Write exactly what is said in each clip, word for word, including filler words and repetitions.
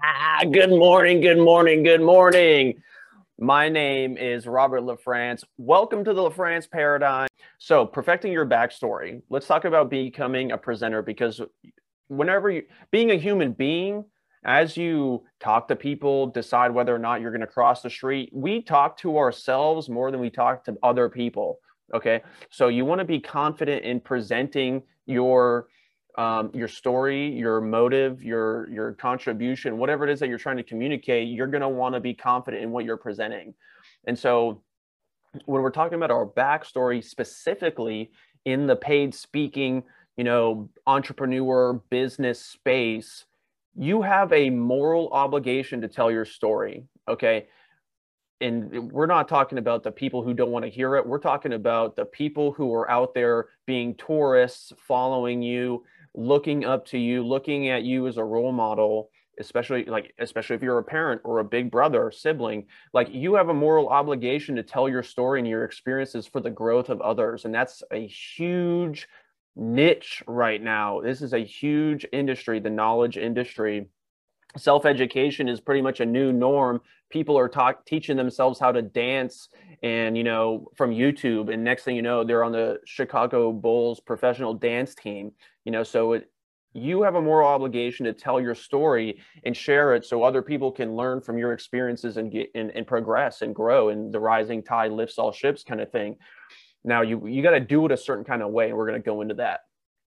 Good morning, good morning, good morning. My name is Robert LaFrance. Welcome to the LaFrance Paradigm. So, perfecting your backstory. Let's talk about becoming a presenter, because whenever you, being a human being, as you talk to people, decide whether or not you're going to cross the street, we talk to ourselves more than we talk to other people. Okay. So, you want to be confident in presenting your um, your story, your motive, your your contribution, whatever it is that you're trying to communicate. You're going to want to be confident in what you're presenting. And so when we're talking about our backstory, specifically in the paid speaking, you know, entrepreneur business space, you have a moral obligation to tell your story. Okay. And we're not talking about the people who don't want to hear it. We're talking about the people who are out there being tourists, following you, looking up to you, looking at you as a role model, especially like, especially if you're a parent or a big brother or sibling. Like, you have a moral obligation to tell your story and your experiences for the growth of others. And that's a huge niche right now. This is a huge industry, the knowledge industry. Self-education is pretty much a new norm. People are talk, teaching themselves how to dance, and, you know, from YouTube. And next thing you know, they're on the Chicago Bulls professional dance team. You know, so it, you have a moral obligation to tell your story and share it so other people can learn from your experiences and get and, and progress and grow. And the rising tide lifts all ships kind of thing. Now, you you got to do it a certain kind of way, and we're going to go into that.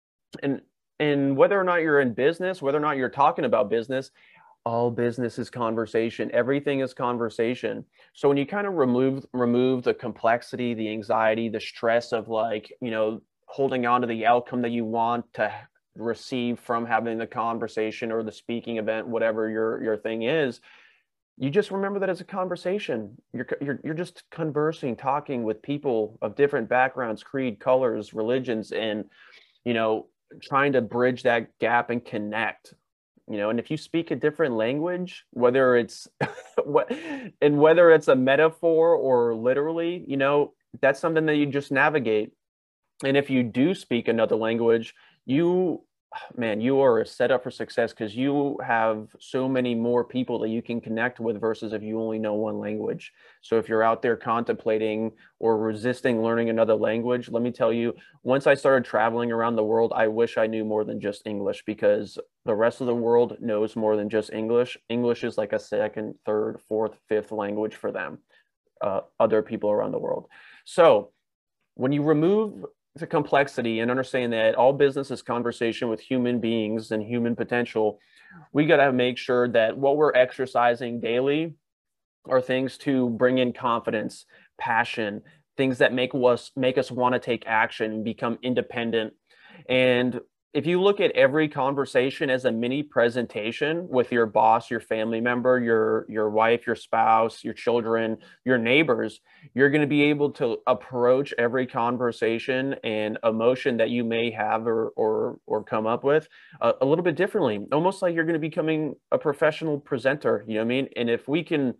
And and whether or not you're in business, whether or not you're talking about business, all business is conversation. Everything is conversation. So when you kind of remove remove the complexity, the anxiety, the stress of, like, you know, holding on to the outcome that you want to receive from having the conversation or the speaking event, whatever your your thing is, you just remember that it's a conversation. You're you're you're just conversing, talking with people of different backgrounds, creed, colors, religions, and, you know, trying to bridge that gap and connect. You know, and if you speak a different language, whether it's what and whether it's a metaphor or literally, you know, that's something that you just navigate. And if you do speak another language, you, man, you are set up for success, because you have so many more people that you can connect with versus if you only know one language. So if you're out there contemplating or resisting learning another language, let me tell you, once I started traveling around the world, I wish I knew more than just English, because the rest of the world knows more than just English. English is like a second, third, fourth, fifth language for them, uh, other people around the world. So when you remove the complexity and understand that all business is conversation with human beings and human potential, we got to make sure that what we're exercising daily are things to bring in confidence, passion, things that make us make us want to take action and become independent. And if you look at every conversation as a mini presentation with your boss, your family member, your your wife, your spouse, your children, your neighbors, you're going to be able to approach every conversation and emotion that you may have or or or come up with a, a little bit differently, almost like you're going to be becoming a professional presenter. You know what I mean? And if we can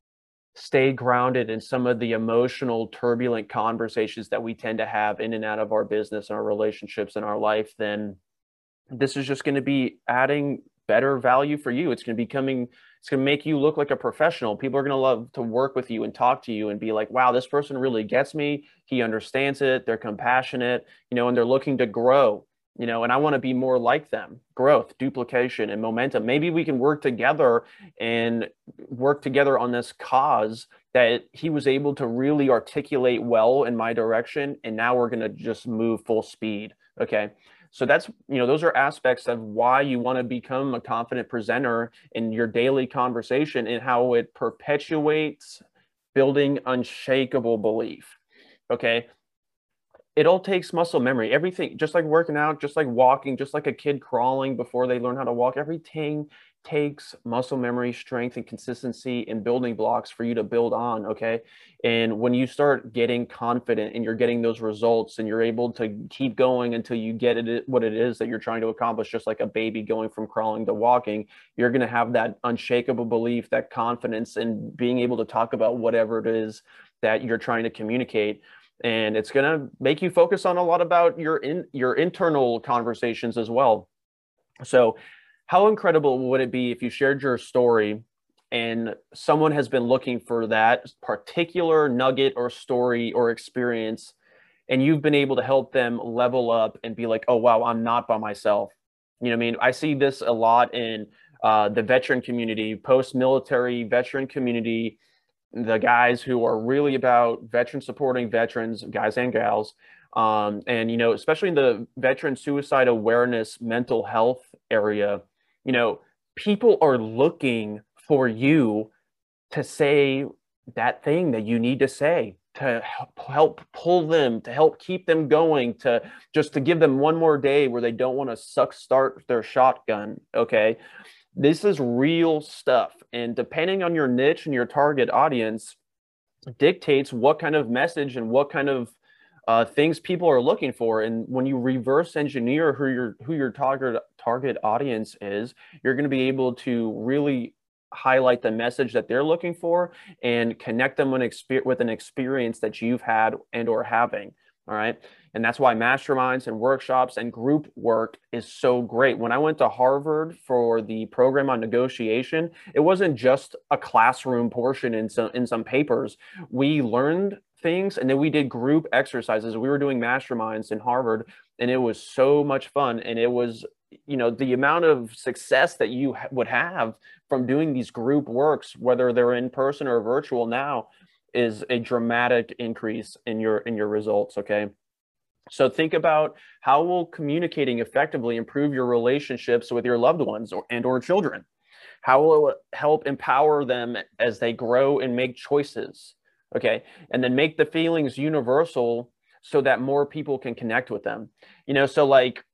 stay grounded in some of the emotional, turbulent conversations that we tend to have in and out of our business and our relationships in our life, then this is just going to be adding better value for you. It's going to be coming, it's going to make you look like a professional. People are going to love to work with you and talk to you and be like, wow, this person really gets me. He understands it. They're compassionate, you know, and they're looking to grow. You know, and I want to be more like them. Growth, duplication, and momentum. Maybe we can work together and work together on this cause that he was able to really articulate well in my direction. And now we're going to just move full speed. Okay. So that's, you know, those are aspects of why you want to become a confident presenter in your daily conversation, and how it perpetuates building unshakable belief. Okay. It all takes muscle memory. Everything, just like working out, just like walking, just like a kid crawling before they learn how to walk, everything takes muscle memory, strength, and consistency and building blocks for you to build on. Okay. And when you start getting confident and you're getting those results and you're able to keep going until you get it, what it is that you're trying to accomplish, just like a baby going from crawling to walking, you're going to have that unshakable belief, that confidence in being able to talk about whatever it is that you're trying to communicate. And it's going to make you focus on a lot about your in your internal conversations as well. So How incredible would it be if you shared your story and someone has been looking for that particular nugget or story or experience, and you've been able to help them level up and be like, oh, wow, I'm not by myself. You know what I mean? I see this a lot in uh, the veteran community, post-military veteran community, the guys who are really about veteran supporting veterans, guys and gals. Um, and, you know, especially in the veteran suicide awareness, mental health area, you know, people are looking for you to say that thing that you need to say, to help pull them, to help keep them going, to just to give them one more day where they don't want to suck start their shotgun. Okay. This is real stuff. And depending on your niche and your target audience dictates what kind of message and what kind of uh, things people are looking for. And when you reverse engineer who your who your target target audience is, you're going to be able to really highlight the message that they're looking for and connect them with an experience that you've had and or having. All right. And that's why masterminds and workshops and group work is so great. When I went to Harvard for the program on negotiation, it wasn't just a classroom portion in some in some papers. We learned things and then we did group exercises. We were doing masterminds in Harvard, and it was so much fun. And it was, you know, the amount of success that you ha- would have from doing these group works, whether they're in person or virtual now, is a dramatic increase in your in your results. Okay. So think about how will communicating effectively improve your relationships with your loved ones or, and or children? How will it help empower them as they grow and make choices? Okay. And then make the feelings universal so that more people can connect with them. You know, so like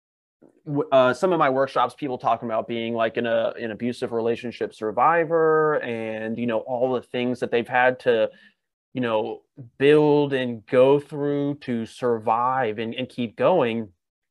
uh, some of my workshops, people talking about being like in a an abusive relationship survivor and, you know, all the things that they've had to, you know, build and go through to survive and, and keep going.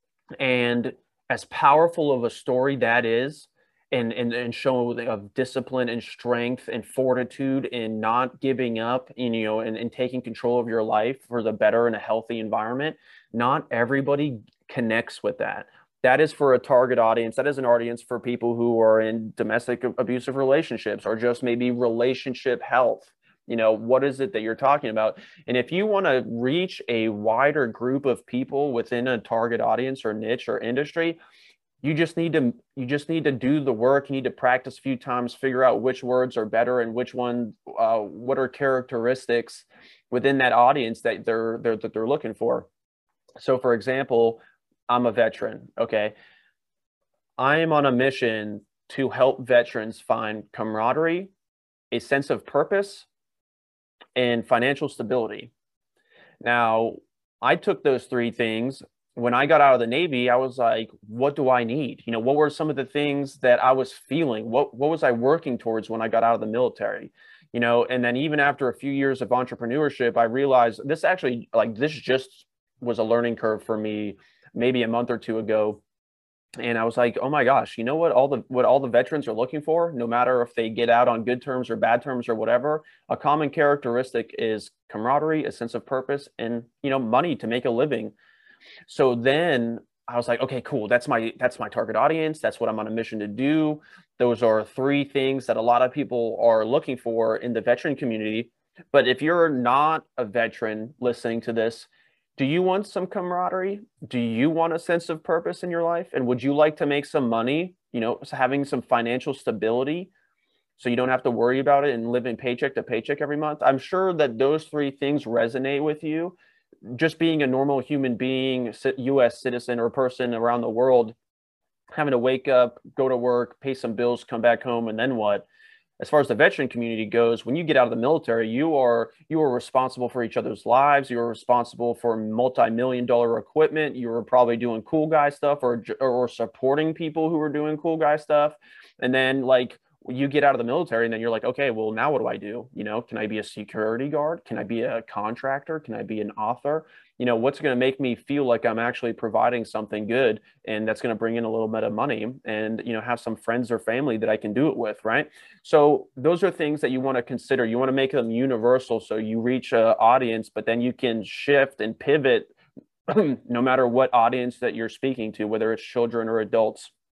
And as powerful of a story that is, and, and, and showing of discipline and strength and fortitude and not giving up, and, you know, and, and taking control of your life for the better in a healthy environment, not everybody connects with that. That is for a target audience. That is an audience for people who are in domestic abusive relationships or just maybe relationship health. You know, what is it that you're talking about? And if you want to reach a wider group of people within a target audience or niche or industry, you just need to you just need to do the work. You need to practice a few times, figure out which words are better and which one, uh, what are characteristics within that audience that they're, they're that they're looking for. So, for example, I'm a veteran. Okay, I am on a mission to help veterans find camaraderie, a sense of purpose, and financial stability. Now, I took those three things. When I got out of the Navy, I was like, what do I need? You know, what were some of the things that I was feeling? What, what was I working towards when I got out of the military? You know, and then even after a few years of entrepreneurship, I realized this actually, like, this just was a learning curve for me maybe a month or two ago. And I was like, oh my gosh, you know what all the what all the veterans are looking for, no matter if they get out on good terms or bad terms or whatever, a common characteristic is camaraderie, a sense of purpose, and, you know, money to make a living. So then I was like, okay, cool. That's my that's my target audience. That's what I'm on a mission to do. Those are three things that a lot of people are looking for in the veteran community. But if you're not a veteran listening to this, do you want some camaraderie? Do you want a sense of purpose in your life? And would you like to make some money, you know, having some financial stability so you don't have to worry about it and living paycheck to paycheck every month? I'm sure that those three things resonate with you. Just being a normal human being, U S citizen or person around the world, having to wake up, go to work, pay some bills, come back home, and then what? As far as the veteran community goes, when you get out of the military, you are you are responsible for each other's lives. You are responsible for multi-million dollar equipment. You were probably doing cool guy stuff or or supporting people who were doing cool guy stuff. And then, like, you get out of the military and then you're like, okay, well, now what do I do? You know, can I be a security guard? Can I be a contractor? Can I be an author? You know, what's going to make me feel like I'm actually providing something good and that's going to bring in a little bit of money and, you know, have some friends or family that I can do it with, right? So those are things that you want to consider. You want to make them universal so you reach an audience, but then you can shift and pivot no matter what audience that you're speaking to, whether it's children or adults.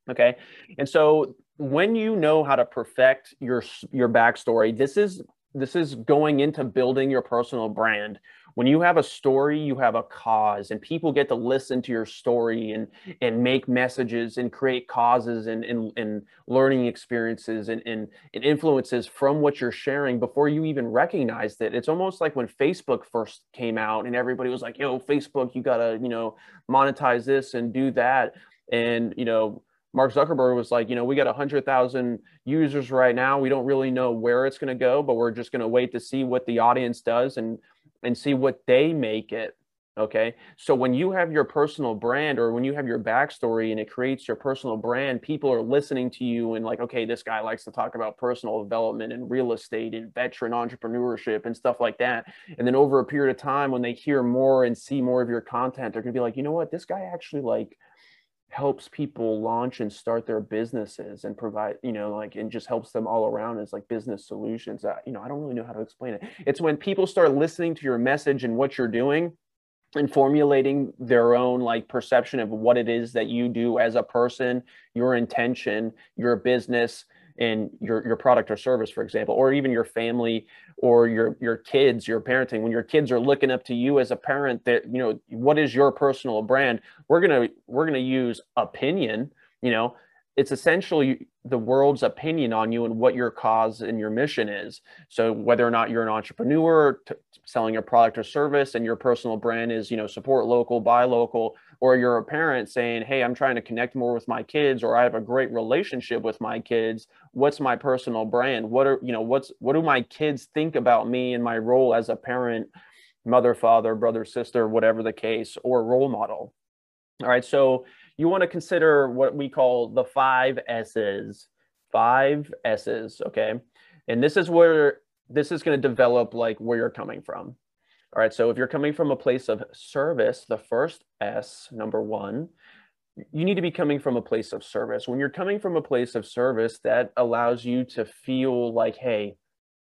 Okay. And so when you know how to perfect your, your backstory, this is, this is going into building your personal brand. When you have a story, you have a cause, and people get to listen to your story and, and make messages and create causes and, and, and learning experiences and, and, and influences from what you're sharing before you even recognized it. It's almost like when Facebook first came out and everybody was like, yo, Facebook, you gotta, you know, monetize this and do that. And, you know, Mark Zuckerberg was like, you know, we got one hundred thousand users right now. We don't really know where it's going to go, but we're just going to wait to see what the audience does and and see what they make it. Okay. So when you have your personal brand, or when you have your backstory and it creates your personal brand, people are listening to you and like, okay, this guy likes to talk about personal development and real estate and veteran entrepreneurship and stuff like that. And then over a period of time, when they hear more and see more of your content, they're going to be like, you know what, this guy actually like helps people launch and start their businesses and provide, you know, like, and just helps them all around as like business solutions. Uh, you know, I don't really know how to explain it. It's when people start listening to your message and what you're doing and formulating their own like perception of what it is that you do as a person, your intention, your business, and your, your product or service, for example, or even your family or your, your kids, your parenting. When your kids are looking up to you as a parent, that, you know, what is your personal brand? We're going to, we're going to use opinion, you know, it's essentially the world's opinion on you and what your cause and your mission is. So whether or not you're an entrepreneur t- selling a product or service and your personal brand is, you know, support local, buy local, or you're a parent saying, hey, I'm trying to connect more with my kids, or I have a great relationship with my kids. What's my personal brand? What are, you know, what's, what do my kids think about me and my role as a parent, mother, father, brother, sister, whatever the case, or role model. All right. So you want to consider what we call the five S's, five S's. Okay. And this is where this is going to develop like where you're coming from. All right. So if you're coming from a place of service, the first S, number one, you need to be coming from a place of service. When you're coming from a place of service, that allows you to feel like, hey,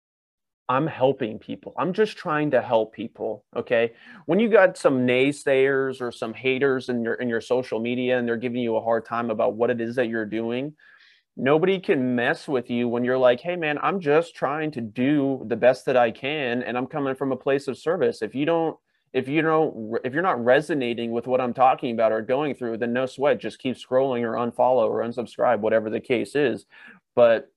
I'm helping people. I'm just trying to help people. Okay. When you got some naysayers or some haters in your, in your social media, and they're giving you a hard time about what it is that you're doing, nobody can mess with you when you're like, hey man, I'm just trying to do the best that I can. And I'm coming from a place of service. If you don't, if you don't, if you're not resonating with what I'm talking about or going through, then no sweat, just keep scrolling or unfollow or unsubscribe, whatever the case is. But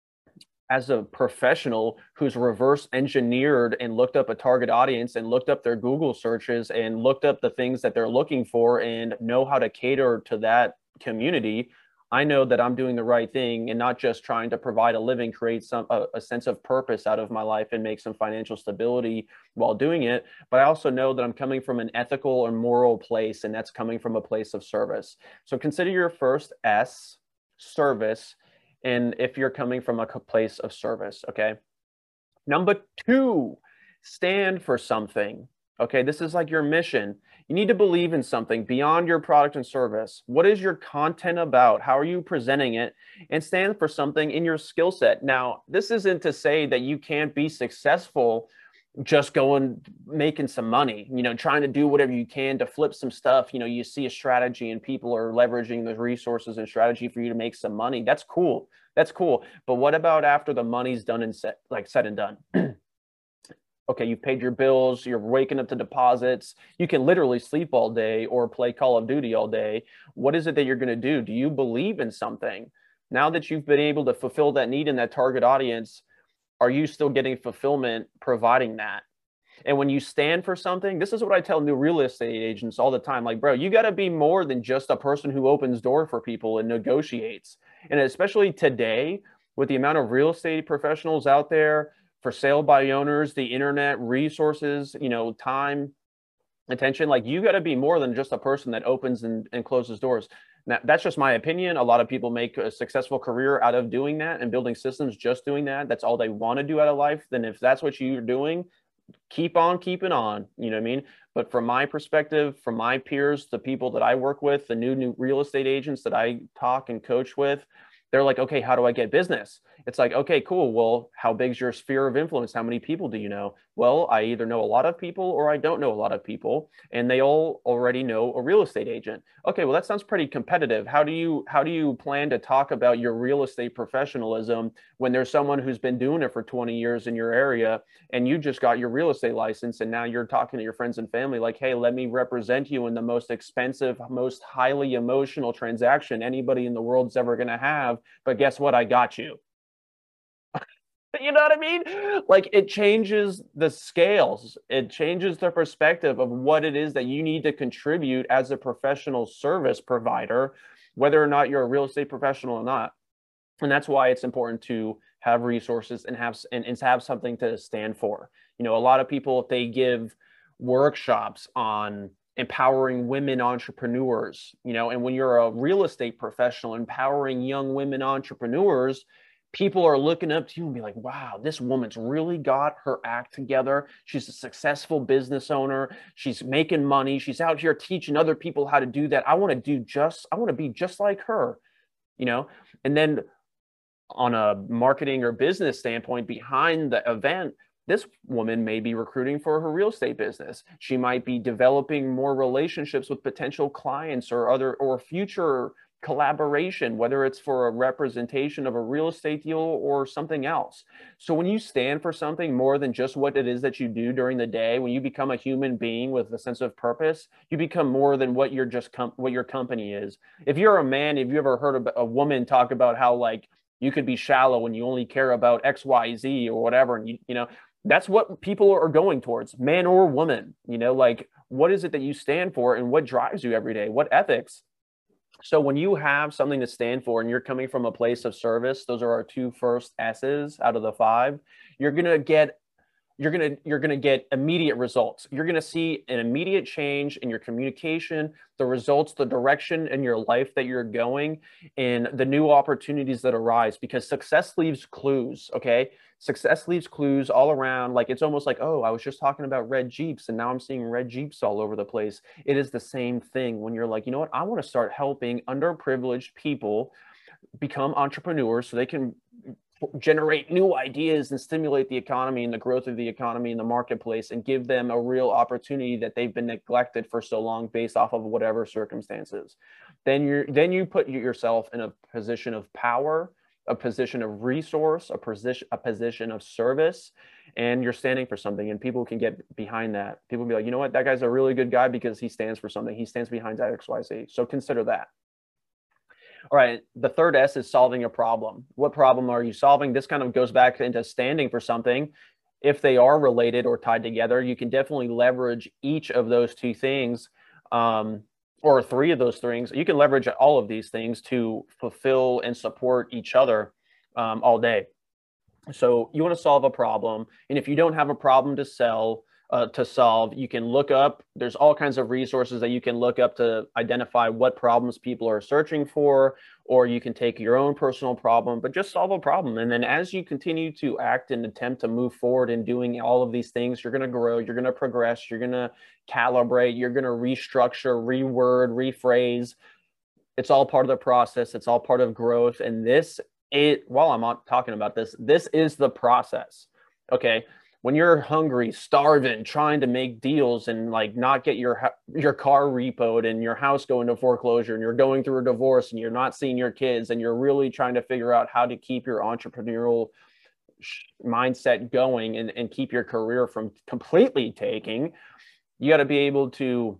as a professional who's reverse engineered and looked up a target audience and looked up their Google searches and looked up the things that they're looking for and know how to cater to that community, I know that I'm doing the right thing and not just trying to provide a living, create some a, a sense of purpose out of my life and make some financial stability while doing it. But I also know that I'm coming from an ethical or moral place, and that's coming from a place of service. So consider your first S, service. And if you're coming from a place of service, okay? Number two, stand for something. Okay, this is like your mission. You need to believe in something beyond your product and service. What is your content about? How are you presenting it? And stand for something in your skill set. Now, this isn't to say that you can't be successful just going, making some money, you know, trying to do whatever you can to flip some stuff. You know, you see a strategy and people are leveraging the resources and strategy for you to make some money. That's cool. That's cool. But what about after the money's done and set, like said and done? Okay, you've paid your bills, you're waking up to deposits, you can literally sleep all day or play Call of Duty all day. What is it that you're going to do? Do you believe in something? Now that you've been able to fulfill that need in that target audience, are you still getting fulfillment providing that? And when you stand for something, this is what I tell new real estate agents all the time. Like, bro, you got to be more than just a person who opens door for people and negotiates. And especially today, with the amount of real estate professionals out there, for sale by owners, the internet, resources, you know, time, attention, like you got to be more than just a person that opens and, and closes doors. Now, that's just my opinion. A lot of people make a successful career out of doing that and building systems, just doing that. That's all they want to do out of life. Then if that's what you're doing, keep on keeping on, you know what I mean? But from my perspective, from my peers, the people that I work with, the new, new real estate agents that I talk and coach with, they're like, okay, how do I get business? It's like, okay, cool. Well, how big's your sphere of influence? How many people do you know? Well, I either know a lot of people or I don't know a lot of people, and they all already know a real estate agent. Okay, well, that sounds pretty competitive. How do you how do you plan to talk about your real estate professionalism when there's someone who's been doing it for twenty years in your area, and you just got your real estate license, and now you're talking to your friends and family like, hey, let me represent you in the most expensive, most highly emotional transaction anybody in the world's ever going to have, but guess what? I got you. You know what I mean? Like, it changes the scales. It changes the perspective of what it is that you need to contribute as a professional service provider, whether or not you're a real estate professional or not. And that's why it's important to have resources and have and, and have something to stand for. You know, a lot of people, if they give workshops on empowering women entrepreneurs, you know, and when you're a real estate professional empowering young women entrepreneurs, people are looking up to you and be like, wow, this woman's really got her act together. She's a successful business owner. She's making money. She's out here teaching other people how to do that. I want to do just, I want to be just like her, you know? And then on a marketing or business standpoint behind the event, this woman may be recruiting for her real estate business. She might be developing more relationships with potential clients or other or future collaboration, whether it's for a representation of a real estate deal or something else. So when you stand for something more than just what it is that you do during the day, when you become a human being with a sense of purpose, you become more than what you're just com- what your company is. If you're a man, have you ever heard a woman talk about how like you could be shallow when you only care about X, Y, Z or whatever, and you you know that's what people are going towards, man or woman. You know, like, what is it that you stand for and what drives you every day? What ethics? So when you have something to stand for and you're coming from a place of service, those are our two first S's out of the five, you're going to get you're going to you're going to get immediate results. You're going to see an immediate change in your communication, the results, the direction in your life that you're going, and the new opportunities that arise, because success leaves clues, okay? Success leaves clues all around. Like, it's almost like, oh, I was just talking about red Jeeps and now I'm seeing red Jeeps all over the place. It is the same thing when you're like, you know what? I want to start helping underprivileged people become entrepreneurs so they can generate new ideas and stimulate the economy and the growth of the economy in the marketplace and give them a real opportunity that they've been neglected for so long based off of whatever circumstances. Then you're then you put yourself in a position of power, a position of resource, a position a position of service, and you're standing for something, and people can get behind that. People be like, you know what, that guy's a really good guy because he stands for something. He stands behind that X Y Z. So consider that. All right, the third S is solving a problem. What problem are you solving? This kind of goes back into standing for something. If they are related or tied together, you can definitely leverage each of those two things, um, or three of those things. You can leverage all of these things to fulfill and support each other um, all day. So you want to solve a problem, and if you don't have a problem to sell, Uh, to solve, you can look up, there's all kinds of resources that you can look up to identify what problems people are searching for, or you can take your own personal problem, but just solve a problem. And then as you continue to act and attempt to move forward in doing all of these things, you're going to grow, you're going to progress, you're going to calibrate, you're going to restructure, reword, rephrase. It's all part of the process. It's all part of growth. And this, it, while I'm talking about this, this is the process. Okay. When you're hungry, starving, trying to make deals and like not get your your car repoed and your house go into foreclosure and you're going through a divorce and you're not seeing your kids and you're really trying to figure out how to keep your entrepreneurial mindset going and, and keep your career from completely taking, you got to be able to,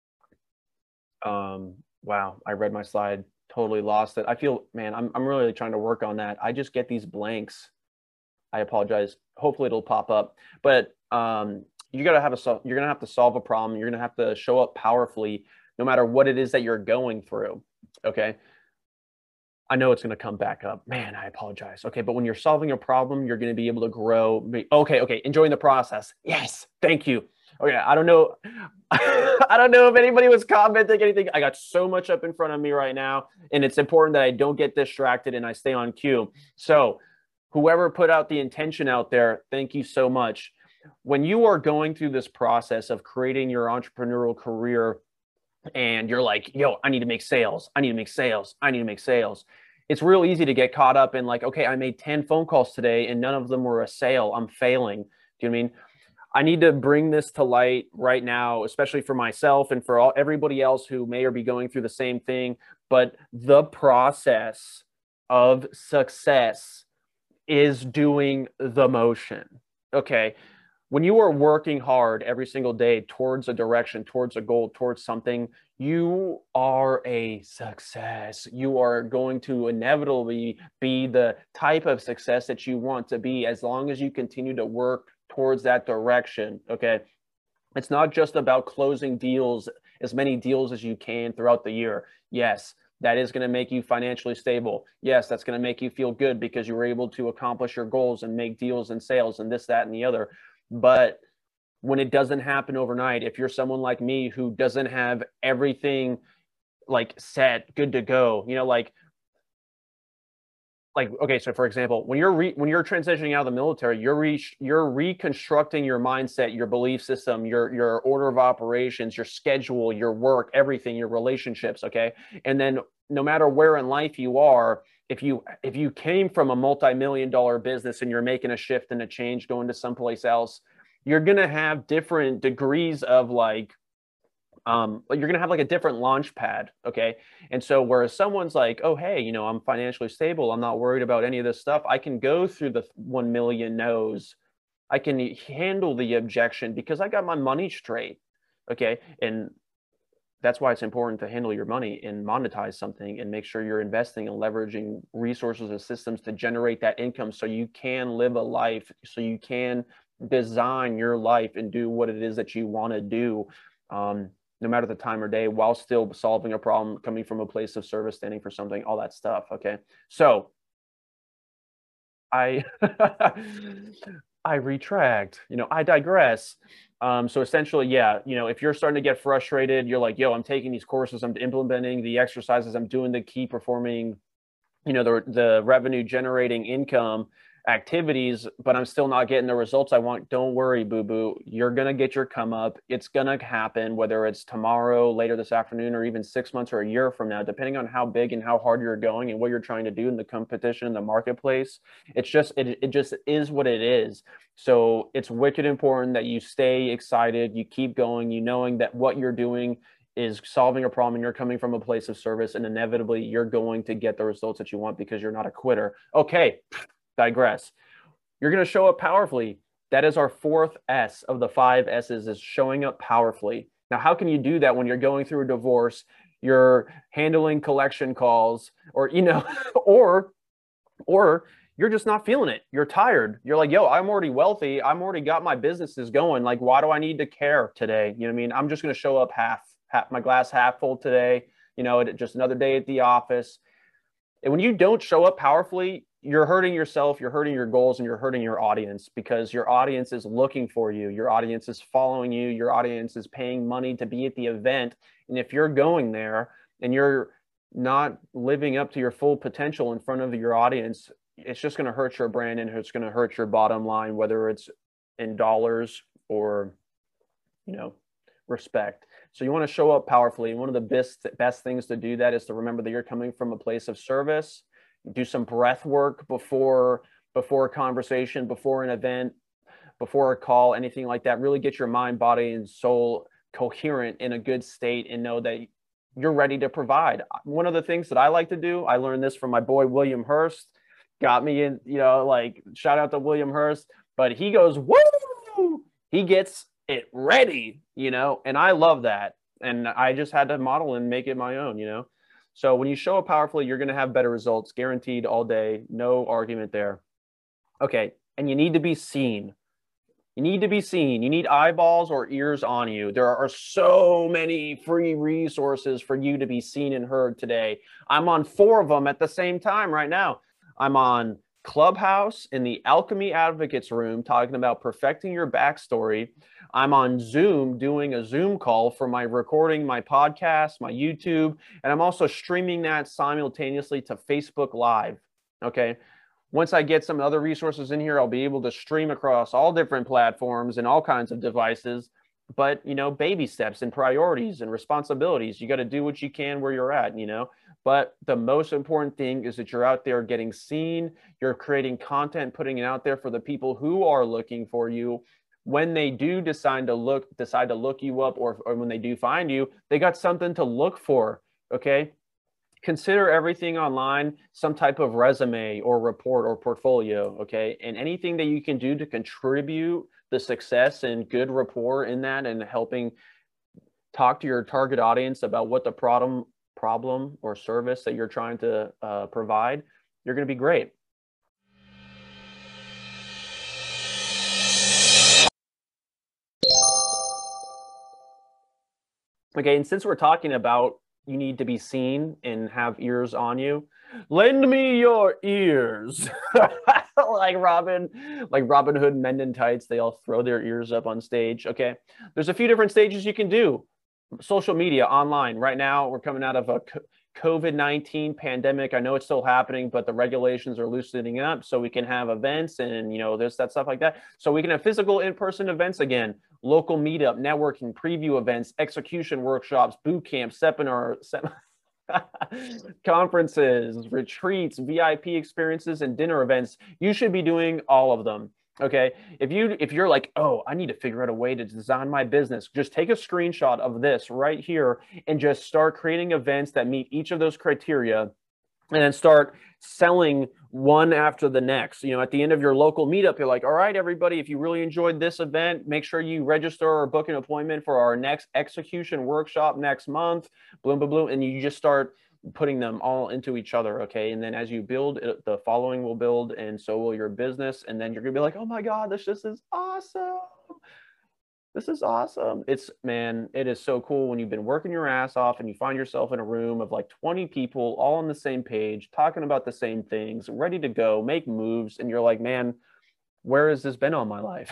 um, wow, I read my slide, totally lost it. I feel, man, I'm, I'm really trying to work on that. I just get these blanks. I apologize. Hopefully it'll pop up, but um, you got to have a, you're going to have to solve a problem. You're going to have to show up powerfully, no matter what it is that you're going through. Okay. I know it's going to come back up, man. I apologize. Okay. But when you're solving a problem, you're going to be able to grow. Okay. Okay. Enjoying the process. Yes. Thank you. Okay. I don't know. I don't know if anybody was commenting anything. I got so much up in front of me right now, and it's important that I don't get distracted and I stay on cue. So whoever put out the intention out there, thank you so much. When you are going through this process of creating your entrepreneurial career and you're like, yo, I need to make sales, I need to make sales, I need to make sales. it's real easy to get caught up in like, okay, I made ten phone calls today and none of them were a sale. I'm failing. Do you know what I mean? I need to bring this to light right now, especially for myself and for all everybody else who may or be going through the same thing. But the process of success is doing the motion. Okay. When you are working hard every single day towards a direction, towards a goal, towards something, you are a success. You are going to inevitably be the type of success that you want to be as long as you continue to work towards that direction. Okay. It's not just about closing deals, as many deals as you can throughout the year. Yes, that is going to make you financially stable. Yes, that's going to make you feel good because you were able to accomplish your goals and make deals and sales and this, that, and the other. But when it doesn't happen overnight, if you're someone like me who doesn't have everything like set, good to go, you know, like, like, okay, so for example, when you're re- when you're transitioning out of the military, you're re- you're reconstructing your mindset, your belief system, your your order of operations, your schedule, your work, everything, your relationships, okay? And then no matter where in life you are, if you if you came from a multi-million dollar business and you're making a shift and a change going to someplace else, you're going to have different degrees of like um, you're going to have like a different launch pad. Okay. And so whereas someone's like, oh, hey, you know, I'm financially stable. I'm not worried about any of this stuff. I can go through the one million no's. I can handle the objection because I got my money straight. Okay. And that's why it's important to handle your money and monetize something and make sure you're investing and leveraging resources and systems to generate that income so you can live a life, so you can design your life and do what it is that you want to do. Um, no matter the time or day, while still solving a problem, coming from a place of service, standing for something, all that stuff. Okay. So I, I retract, you know, I digress. Um, so essentially, yeah, you know, if you're starting to get frustrated, you're like, yo, I'm taking these courses, I'm implementing the exercises, I'm doing the key performing, you know, the, the revenue generating income activities, but I'm still not getting the results I want. Don't worry, boo boo. You're going to get your come up. It's going to happen, whether it's tomorrow, later this afternoon, or even six months or a year from now, depending on how big and how hard you're going and what you're trying to do in the competition, in the marketplace. It's just, it, it just is what it is. So it's wicked important that you stay excited, you keep going, you knowing that what you're doing is solving a problem and you're coming from a place of service, and inevitably you're going to get the results that you want because you're not a quitter. Okay. Digress. You're going to show up powerfully. That is our fourth S of the five S's, is showing up powerfully. Now, how can you do that when you're going through a divorce, you're handling collection calls, or, you know, or, or you're just not feeling it. You're tired. You're like, yo, I'm already wealthy. I'm already got my businesses going. Like, why do I need to care today? You know what I mean? I'm just going to show up half, half my glass half full today, you know, just another day at the office. And when you don't show up powerfully, you're hurting yourself, you're hurting your goals, and you're hurting your audience, because your audience is looking for you. Your audience is following you. Your audience is paying money to be at the event. And if you're going there and you're not living up to your full potential in front of your audience, it's just going to hurt your brand and it's going to hurt your bottom line, whether it's in dollars or, you know, respect. So you want to show up powerfully. One of the best, best things to do that is to remember that you're coming from a place of service. Do some breath work before, before a conversation, before an event, before a call, anything like that. Really get your mind, body, and soul coherent in a good state and know that you're ready to provide. One of the things that I like to do, I learned this from my boy, William Hurst, got me in, you know, like shout out to William Hurst, but he goes, woo, he gets it ready, you know, and I love that. And I just had to model and make it my own, you know? So when you show up powerfully, you're going to have better results, guaranteed all day. No argument there. Okay. And you need to be seen. You need to be seen. You need eyeballs or ears on you. There are so many free resources for you to be seen and heard today. I'm on four of them at the same time right now. I'm on Clubhouse in the Alchemy Advocates room talking about perfecting your backstory. I'm on Zoom doing a Zoom call for my recording, my podcast, my YouTube, and I'm also streaming that simultaneously to Facebook Live. Okay. Once I get some other resources in here, I'll be able to stream across all different platforms and all kinds of devices. But, you know, baby steps and priorities and responsibilities. You got to do what you can where you're at, you know. But the most important thing is that you're out there getting seen, you're creating content, putting it out there for the people who are looking for you. When they do decide to look, decide to look you up, or, or when they do find you, they got something to look for, okay? Consider everything online some type of resume or report or portfolio, okay? And anything that you can do to contribute the success and good rapport in that and helping talk to your target audience about what the problem problem or service that you're trying to uh, provide, you're going to be great. Okay, and since we're talking about you need to be seen and have ears on you, lend me your ears. like Robin, like Robin Hood Men in Tights, they all throw their ears up on stage. Okay, there's a few different stages you can do. Social media, online. Right now, we're coming out of a COVID nineteen pandemic. I know it's still happening, but the regulations are loosening up so we can have events and, you know, there's that stuff like that. So we can have physical in-person events again, local meetup, networking, preview events, execution workshops, boot camps, seminars, sem conferences, retreats, V I P experiences, and dinner events. You should be doing all of them. Okay, if you if you're like, oh, I need to figure out a way to design my business, just take a screenshot of this right here and just start creating events that meet each of those criteria, and then start selling one after the next. You know, at the end of your local meetup, you're like, all right, everybody, if you really enjoyed this event, make sure you register or book an appointment for our next execution workshop next month, bloom, bloom, bloom, and you just start putting them all into each other, okay? And then as you build, it, the following will build, and so will your business. And then you're gonna be like, oh my God, this just is awesome. This is awesome. It's, man, it is so cool when you've been working your ass off and you find yourself in a room of like twenty people all on the same page, talking about the same things, ready to go, make moves. And you're like, man, where has this been all my life?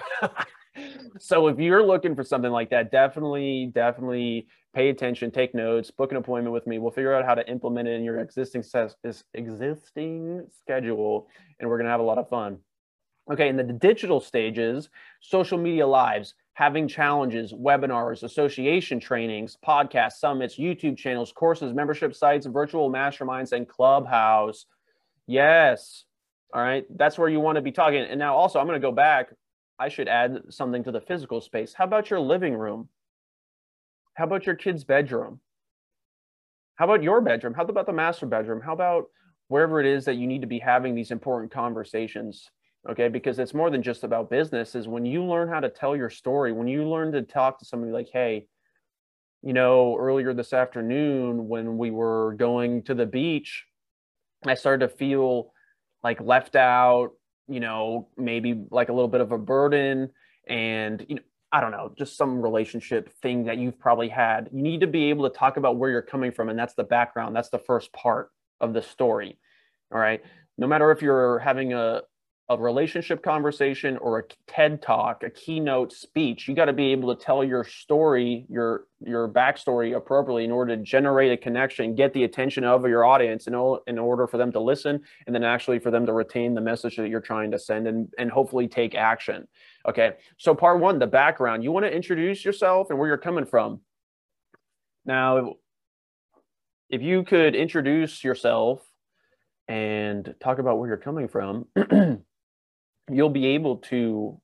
So if you're looking for something like that, definitely, definitely pay attention, take notes, book an appointment with me. We'll figure out how to implement it in your existing existing schedule, and we're going to have a lot of fun. Okay, in the digital stages, social media lives, having challenges, webinars, association trainings, podcasts, summits, YouTube channels, courses, membership sites, virtual masterminds, and Clubhouse. Yes. All right, that's where you want to be talking. And now also, I'm going to go back. I should add something to the physical space. How about your living room? How about your kid's bedroom? How about your bedroom? How about the master bedroom? How about wherever it is that you need to be having these important conversations? Okay, because it's more than just about business. Is when you learn how to tell your story, when you learn to talk to somebody like, hey, you know, earlier this afternoon when we were going to the beach, I started to feel like left out, you know, maybe like a little bit of a burden, and, you know, I don't know, just some relationship thing that you've probably had. You need to be able to talk about where you're coming from. And that's the background. That's the first part of the story. All right. No matter if you're having a, a relationship conversation or a TED talk, a keynote speech, you got to be able to tell your story, your, your backstory appropriately in order to generate a connection, get the attention of your audience in, in order for them to listen, and then actually for them to retain the message that you're trying to send, and, and hopefully take action. Okay. So part one, the background, you want to introduce yourself and where you're coming from. Now, if you could introduce yourself and talk about where you're coming from, you'll be able to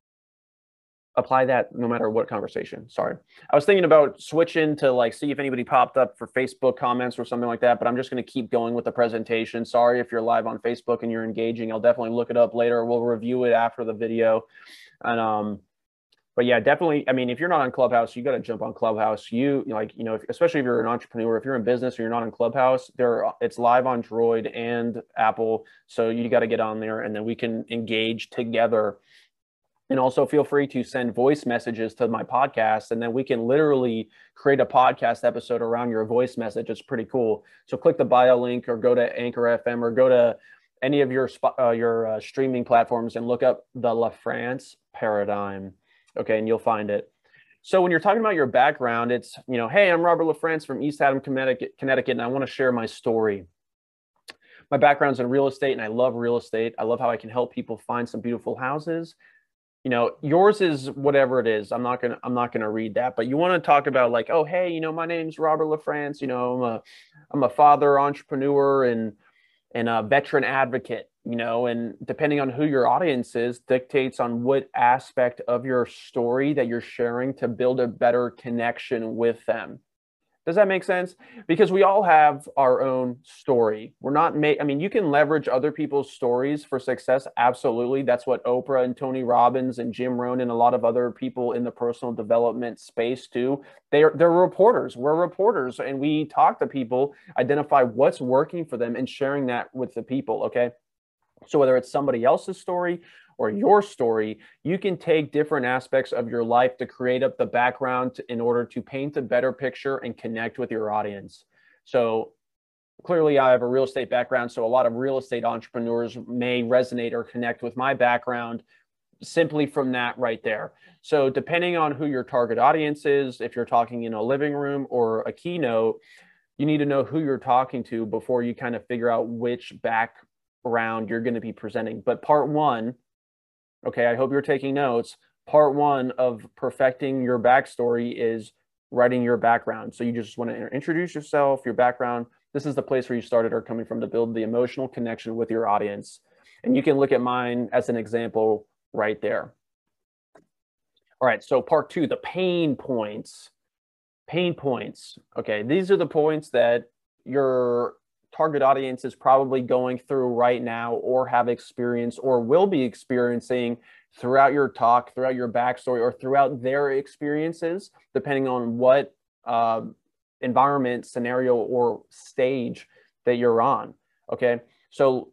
apply that no matter what conversation. Sorry. I was thinking about switching to like, see if anybody popped up for Facebook comments or something like that, but I'm just going to keep going with the presentation. Sorry if you're live on Facebook and you're engaging. I'll definitely look it up later. We'll review it after the video. And, um, but yeah, definitely. I mean, if you're not on Clubhouse, you got to jump on Clubhouse. You like, you know, if, especially if you're an entrepreneur, if you're in business or you're not on Clubhouse, there it's live on Droid and Apple. So you got to get on there, and then we can engage together. And also feel free to send voice messages to my podcast, and then we can literally create a podcast episode around your voice message. It's pretty cool. So click the bio link or go to Anchor F M or go to any of your uh, your uh, streaming platforms and look up the LaFrance Paradigm. Okay, and you'll find it. So when you're talking about your background, it's, you know, hey, I'm Robert LaFrance from East Haddam, Connecticut, Connecticut, and I want to share my story. My background's in real estate, and I love real estate. I love how I can help people find some beautiful houses, You know, yours is whatever it is. I'm not gonna I'm not gonna read that, but you want to talk about like, oh, hey, you know, my name's Robert LaFrance. You know, I'm a I'm a father, entrepreneur, and and a veteran advocate. You know, and depending on who your audience is, dictates on what aspect of your story that you're sharing to build a better connection with them. Does that make sense? Because we all have our own story. We're not made, I mean, you can leverage other people's stories for success. Absolutely. That's what Oprah and Tony Robbins and Jim Rohn and a lot of other people in the personal development space do. They're, they're reporters. We're reporters, and we talk to people, identify what's working for them, and sharing that with the people. Okay. So whether it's somebody else's story or your story, you can take different aspects of your life to create up the background in order to paint a better picture and connect with your audience. So clearly I have a real estate background, so a lot of real estate entrepreneurs may resonate or connect with my background simply from that right there. So depending on who your target audience is, if you're talking in a living room or a keynote, you need to know who you're talking to before you kind of figure out which background you're going to be presenting. But part one, okay, I hope you're taking notes. Part one of perfecting your backstory is writing your background. So you just want to introduce yourself, your background. This is the place where you started or coming from to build the emotional connection with your audience. And you can look at mine as an example right there. All right, so part two, the pain points. Pain points. Okay, these are the points that your target audience is probably going through right now, or have experienced, or will be experiencing throughout your talk, throughout your backstory, or throughout their experiences, depending on what uh, environment, scenario, or stage that you're on. Okay, so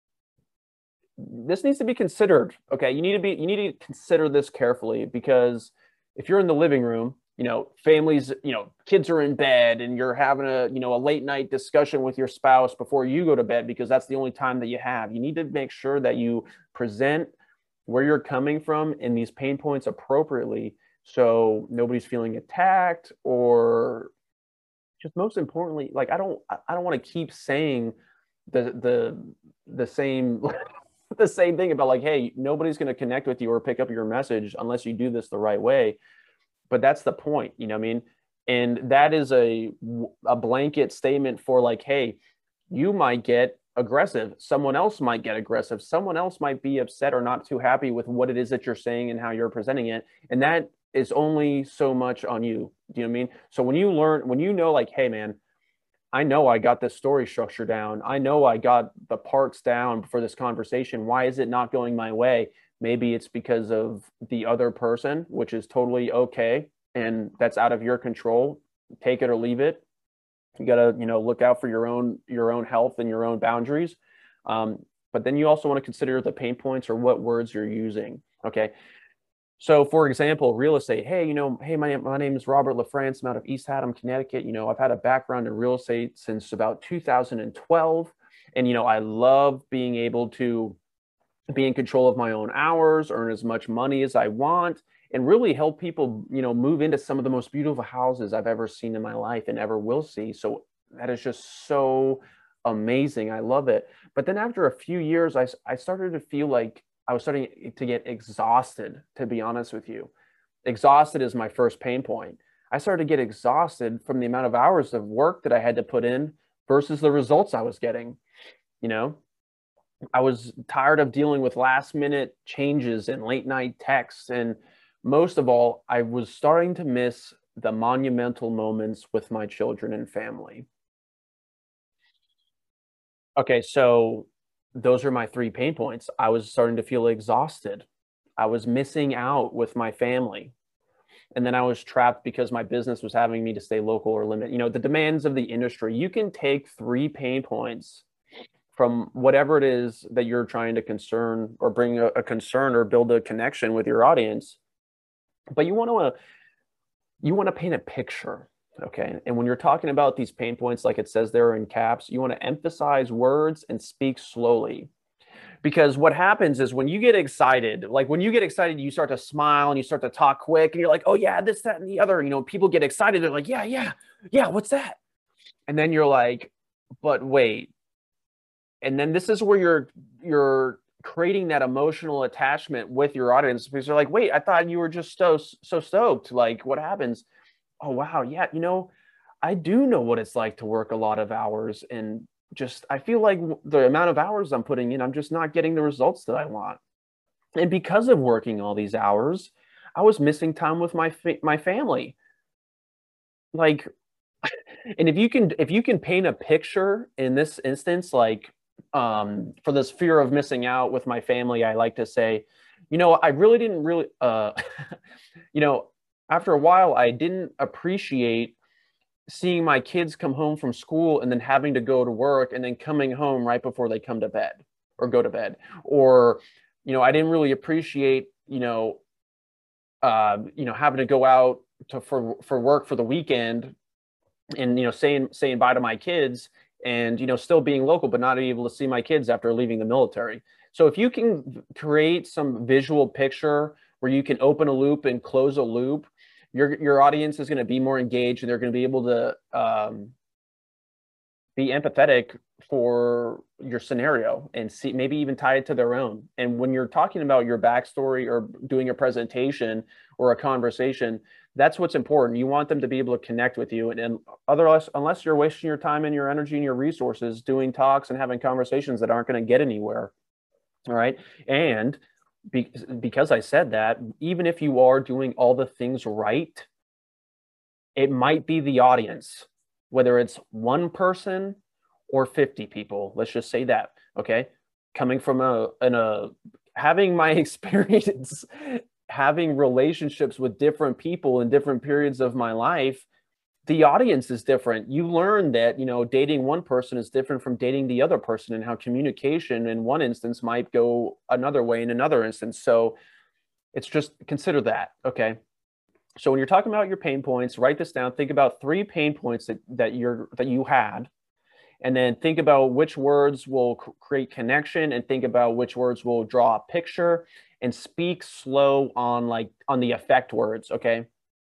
this needs to be considered. Okay, you need to be you need to consider this carefully, because if you're in the living room, you know, families, you know, kids are in bed and you're having a, you know, a late night discussion with your spouse before you go to bed, because that's the only time that you have. You need to make sure that you present where you're coming from in these pain points appropriately, so nobody's feeling attacked, or just most importantly, like, I don't, I don't want to keep saying the, the, the same, the same thing about like, hey, nobody's going to connect with you or pick up your message unless you do this the right way. But that's the point, you know what I mean? And that is a, a blanket statement for like, hey, you might get aggressive. Someone else might get aggressive. Someone else might be upset or not too happy with what it is that you're saying and how you're presenting it. And that is only so much on you. Do you know what I mean? So when you learn, when you know like, hey, man, I know I got this story structure down. I know I got the parts down for this conversation. Why is it not going my way? Maybe it's because of the other person, which is totally okay. And that's out of your control. Take it or leave it. You got to, you know, look out for your own, your own health and your own boundaries. Um, but then you also want to consider the pain points or what words you're using. Okay. So for example, real estate, hey, you know, hey, my, my name is Robert LaFrance. I'm out of East Haddam, Connecticut. You know, I've had a background in real estate since about two thousand twelve. And, you know, I love being able to be in control of my own hours, earn as much money as I want, and really help people, you know, move into some of the most beautiful houses I've ever seen in my life and ever will see. So that is just so amazing. I love it. But then after a few years, I, I started to feel like I was starting to get exhausted, to be honest with you. Exhausted is my first pain point. I started to get exhausted from the amount of hours of work that I had to put in versus the results I was getting, you know? I was tired of dealing with last minute changes and late night texts. And most of all, I was starting to miss the monumental moments with my children and family. Okay, so those are my three pain points. I was starting to feel exhausted. I was missing out with my family. And then I was trapped because my business was having me to stay local or limit, you know, the demands of the industry. You can take three pain points from whatever it is that you're trying to concern or bring a, a concern or build a connection with your audience. But you want to, you want to paint a picture. Okay. And when you're talking about these pain points, like it says there in caps, you want to emphasize words and speak slowly. Because what happens is when you get excited, like when you get excited, you start to smile and you start to talk quick and you're like, oh yeah, this, that, and the other, you know, people get excited. They're like, yeah, yeah, yeah. What's that? And then you're like, but wait. And then this is where your, your creating that emotional attachment with your audience, because they're like, wait, I thought you were just so, so stoked. Like, what happens? Oh, wow. Yeah. You know, I do know what it's like to work a lot of hours, and just, I feel like the amount of hours I'm putting in, I'm just not getting the results that I want. And because of working all these hours, I was missing time with my, fa- my family. Like, and if you can, if you can paint a picture in this instance, like, um, for this fear of missing out with my family, I like to say, you know, I really didn't really, uh, you know, after a while, I didn't appreciate seeing my kids come home from school and then having to go to work and then coming home right before they come to bed or go to bed. Or, you know, I didn't really appreciate, you know, uh, you know, having to go out to for for work for the weekend, and, you know, saying saying bye to my kids, and, you know, still being local but not able to see my kids after leaving the military. So if you can create some visual picture where you can open a loop and close a loop, your your audience is going to be more engaged, and they're going to be able to um, be empathetic for your scenario and see, maybe even tie it to their own. And when you're talking about your backstory or doing a presentation or a conversation, that's what's important. You want them to be able to connect with you. And, and otherwise, unless you're wasting your time and your energy and your resources doing talks and having conversations that aren't going to get anywhere. All right. And be, because I said that, even if you are doing all the things right, it might be the audience, whether it's one person or fifty people. Let's just say that. Okay. Coming from a, in a, having my experience, having relationships with different people in different periods of my life, the audience is different. You learn that, you know, dating one person is different from dating the other person, and how communication in one instance might go another way in another instance. So it's just, consider that. Okay. So when you're talking about your pain points, write this down. Think about three pain points that, that you're, that you had, and then think about which words will c- create connection, and think about which words will draw a picture, and speak slow on, like, on the effect words. Okay.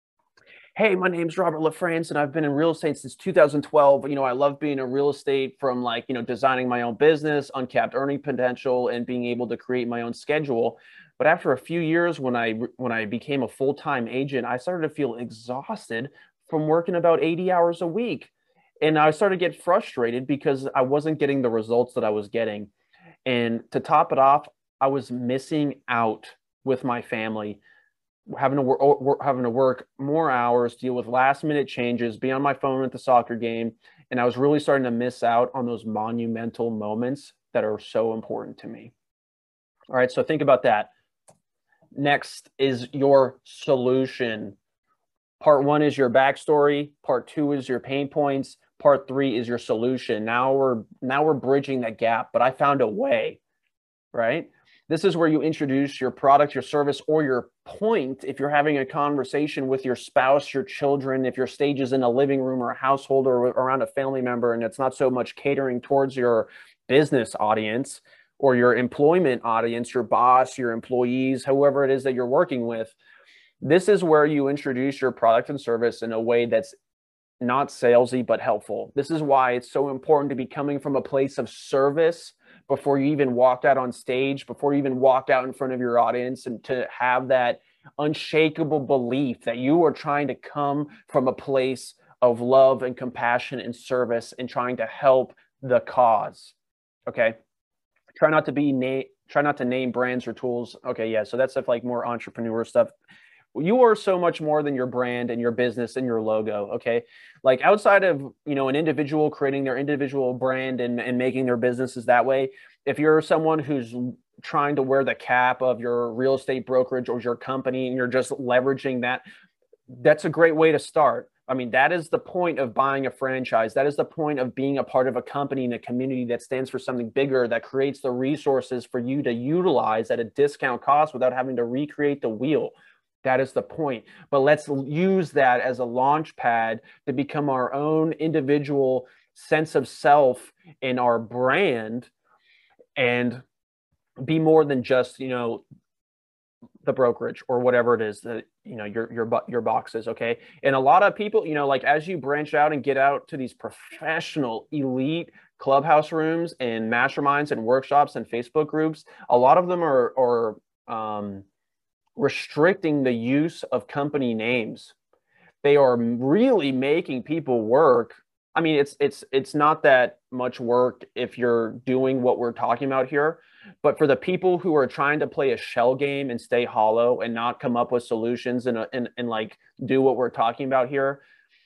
Hey, my name's Robert LaFrance, and I've been in real estate since two thousand twelve. You know, I love being in real estate, from, like, you know, designing my own business, uncapped earning potential, and being able to create my own schedule. But after a few years, when I when I became a full-time agent, I started to feel exhausted from working about eighty hours a week. And I started to get frustrated because I wasn't getting the results that I was getting. And to top it off, I was missing out with my family, having to work, having to work more hours, deal with last minute changes, be on my phone at the soccer game. And I was really starting to miss out on those monumental moments that are so important to me. All right. So think about that. Next is your solution. Part one is your backstory. Part two is your pain points. Part three is your solution. Now we're, now we're bridging that gap, but I found a way, right? This is where you introduce your product, your service, or your point. If you're having a conversation with your spouse, your children, if your stage is in a living room or a household or around a family member, and it's not so much catering towards your business audience or your employment audience, your boss, your employees, whoever it is that you're working with, this is where you introduce your product and service in a way that's not salesy, but helpful. This is why it's so important to be coming from a place of service before you even walked out on stage, before you even walked out in front of your audience, and to have that unshakable belief that you are trying to come from a place of love and compassion and service and trying to help the cause. Okay. Try not to be name, try not to name brands or tools. Okay. Yeah. So that's stuff like more entrepreneur stuff. You are so much more than your brand and your business and your logo. Okay. Like, outside of, you know, an individual creating their individual brand and, and making their businesses that way, if you're someone who's trying to wear the cap of your real estate brokerage or your company, and you're just leveraging that, that's a great way to start. I mean, that is the point of buying a franchise. That is the point of being a part of a company and a community that stands for something bigger, that creates the resources for you to utilize at a discount cost without having to recreate the wheel. That is the point. But let's use that as a launch pad to become our own individual sense of self in our brand, and be more than just, you know, the brokerage or whatever it is that, you know, your, your, your boxes. Okay. And a lot of people, you know, like, as you branch out and get out to these professional elite clubhouse rooms and masterminds and workshops and Facebook groups, a lot of them are, are um, restricting the use of company names. They are really making people work. I mean, it's it's it's not that much work if you're doing what we're talking about here, but for the people who are trying to play a shell game and stay hollow and not come up with solutions and and, and like do what we're talking about here,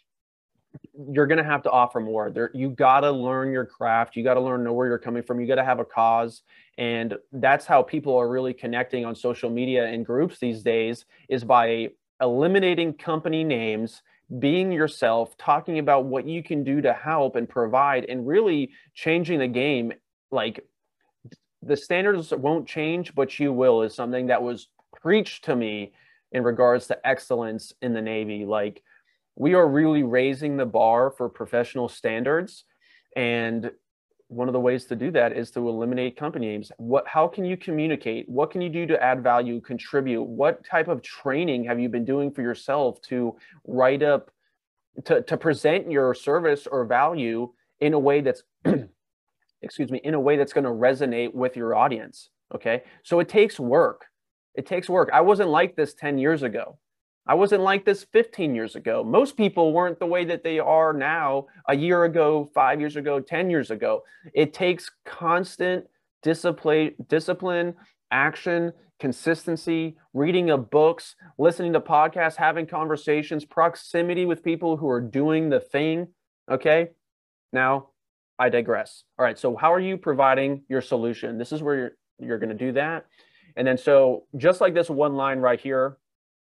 you're going to have to offer more. There, you got to learn your craft. You got to learn know where you're coming from. You got to have a cause. And that's how people are really connecting on social media and groups these days, is by eliminating company names, being yourself, talking about what you can do to help and provide, and really changing the game. Like, the standards won't change, but you will, is something that was preached to me in regards to excellence in the Navy. Like, we are really raising the bar for professional standards. And one of the ways to do that is to eliminate company names. What, how can you communicate? What can you do to add value, contribute? What type of training have you been doing for yourself to write up, to, to present your service or value in a way that's, excuse me, in a way that's going to resonate with your audience? Okay. So it takes work. It takes work. I wasn't like this ten years ago. I wasn't like this fifteen years ago. Most people weren't the way that they are now, a year ago, five years ago, ten years ago. It takes constant discipline, discipline, action, consistency, reading of books, listening to podcasts, having conversations, proximity with people who are doing the thing. Okay. Now I digress. All right. So how are you providing your solution? This is where you're, you're going to do that. And then, so just like this one line right here,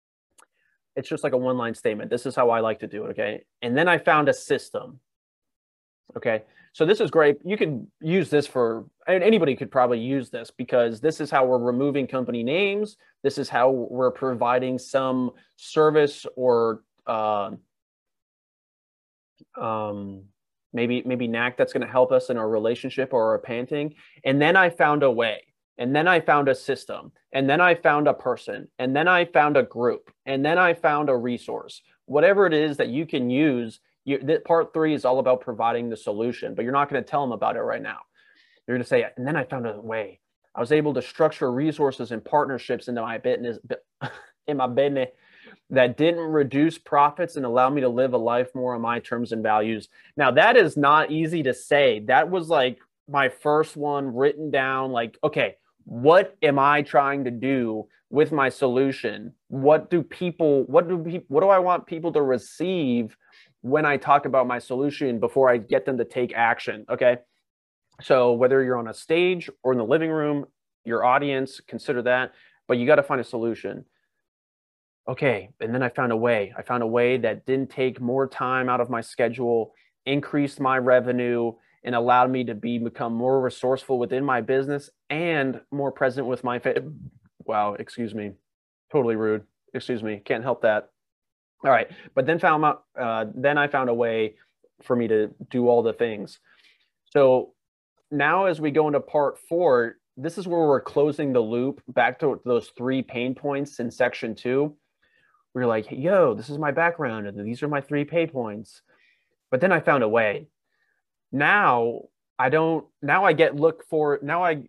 it's just like a one-line statement. This is how I like to do it, okay? And then I found a system, okay? So this is great. You could use this for, and anybody could probably use this, because this is how we're removing company names. This is how we're providing some service, or uh, um, maybe maybe N A C that's going to help us in our relationship or our painting. And then I found a way. And then I found a system, and then I found a person, and then I found a group, and then I found a resource. Whatever it is that you can use, you, that part three is all about providing the solution, but you're not going to tell them about it right now. You're going to say, and then I found a way. I was able to structure resources and partnerships into my business, in my business, that didn't reduce profits and allow me to live a life more on my terms and values. Now, that is not easy to say. That was like my first one written down, like, okay, what am I trying to do with my solution? What do people, what do people, what do I want people to receive when I talk about my solution before I get them to take action? Okay. So whether you're on a stage or in the living room, your audience, consider that, but you got to find a solution. Okay. And then I found a way, I found a way that didn't take more time out of my schedule, increased my revenue, and allowed me to be become more resourceful within my business and more present with my family. Wow, excuse me, totally rude. Excuse me, can't help that. All right, but then found out. Uh, then I found a way for me to do all the things. So now, as we go into part four, this is where we're closing the loop back to those three pain points in section two. We we're like, yo, this is my background, and these are my three pain points. But then I found a way. Now I don't, now I get look for, now I,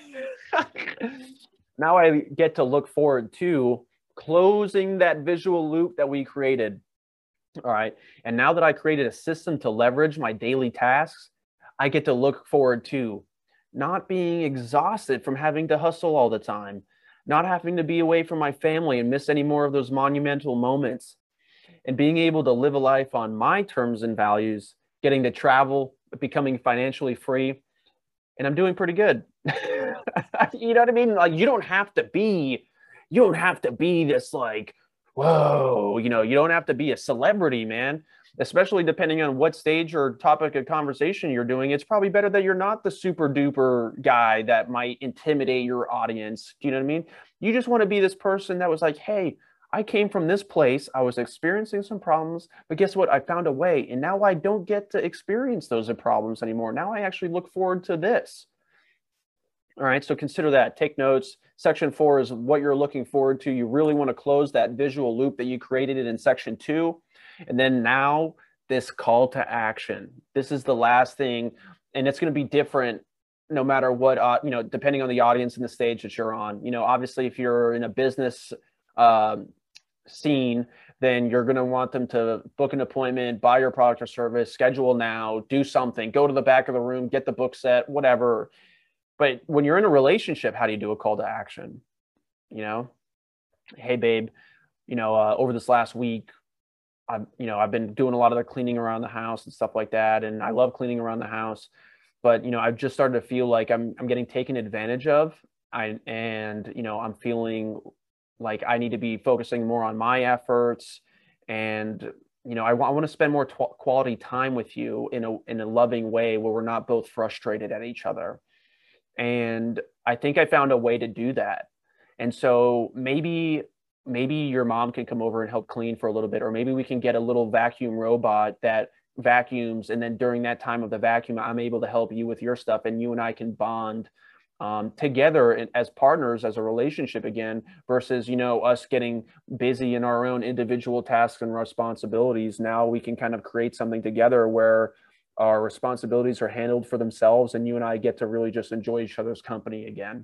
now I get to look forward to closing that visual loop that we created. All right. And now that I created a system to leverage my daily tasks, I get to look forward to not being exhausted from having to hustle all the time, not having to be away from my family and miss any more of those monumental moments, and being able to live a life on my terms and values, getting to travel, becoming financially free, and I'm doing pretty good. You know what I mean? Like, you don't have to be, you don't have to be this like, whoa, you know, you don't have to be a celebrity, man, especially depending on what stage or topic of conversation you're doing. It's probably better that you're not the super duper guy that might intimidate your audience. Do you know what I mean? You just want to be this person that was like, hey, I came from this place. I was experiencing some problems, but guess what? I found a way. And now I don't get to experience those problems anymore. Now I actually look forward to this. All right. So consider that. Take notes. Section four is what you're looking forward to. You really want to close that visual loop that you created it in section two. And then now this call to action. This is the last thing. and it's going to be different no matter what, uh, you know, depending on the audience and the stage that you're on. You know, obviously, if you're in a business um, scene, then you're going to want them to book an appointment, buy your product or service, schedule now, do something, go to the back of the room, get the book set, whatever. But when you're in a relationship, how do you do a call to action? You know, hey, babe, you know, uh, over this last week, I've, you know, I've been doing a lot of the cleaning around the house and stuff like that. And I love cleaning around the house. But, you know, I've just started to feel like I'm, I'm getting taken advantage of. I, and, you know, I'm feeling like I need to be focusing more on my efforts. And, you know, I, w- I want to spend more t- quality time with you in a, in a loving way where we're not both frustrated at each other. And I think I found a way to do that. And so maybe, maybe your mom can come over and help clean for a little bit, or maybe we can get a little vacuum robot that vacuums, and then during that time of the vacuum, I'm able to help you with your stuff, and you and I can bond um, together as partners, as a relationship again, versus, you know, us getting busy in our own individual tasks and responsibilities. Now we can kind of create something together where our responsibilities are handled for themselves, and you and I get to really just enjoy each other's company again.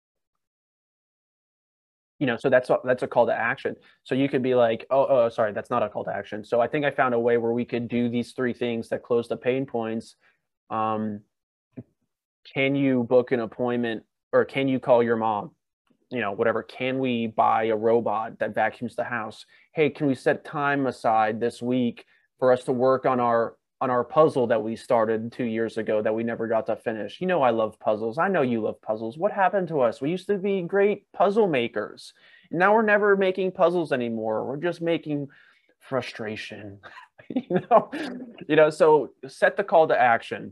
You know, so that's a, that's a call to action. So you could be like, oh, oh, sorry, that's not a call to action. So I think I found a way where we could do these three things that close the pain points. Um, can you book an appointment, or can you call your mom? You know, whatever. Can we buy a robot that vacuums the house? Hey, can we set time aside this week for us to work on our on our puzzle that we started two years ago that we never got to finish? You know, I love puzzles. I know you love puzzles. What happened to us? We used to be great puzzle makers. Now we're never making puzzles anymore. We're just making frustration. you know, you know, so set the call to action.